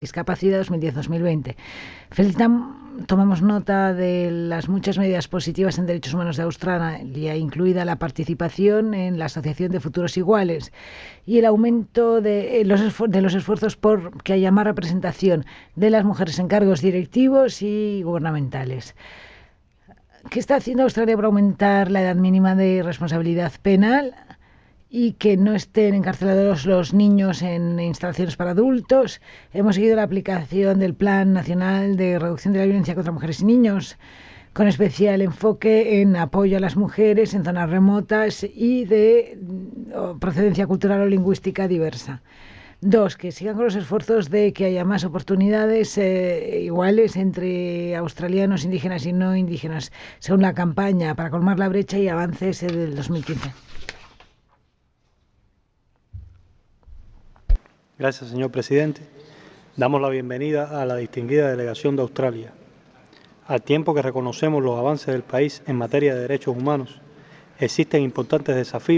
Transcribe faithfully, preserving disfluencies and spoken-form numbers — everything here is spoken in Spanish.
Discapacidad dos mil diez a dos mil veinte. Felicitamos, tomamos nota de las muchas medidas positivas en derechos humanos de Australia, incluida la participación en la Asociación de Futuros Iguales y el aumento de los, de los esfuerzos por que haya más representación de las mujeres en cargos directivos y gubernamentales. ¿Qué está haciendo Australia para aumentar la edad mínima de responsabilidad penal y que no estén encarcelados los niños en instalaciones para adultos? Hemos seguido la aplicación del Plan Nacional de Reducción de la Violencia contra Mujeres y Niños, con especial enfoque en apoyo a las mujeres en zonas remotas y de procedencia cultural o lingüística diversa. Dos, que sigan con los esfuerzos de que haya más oportunidades eh, iguales entre australianos, indígenas y no indígenas, según la campaña para colmar la brecha y avances eh, del dos mil quince. Gracias, señor presidente. Damos la bienvenida a la distinguida delegación de Australia. Al tiempo que reconocemos los avances del país en materia de derechos humanos, existen importantes desafíos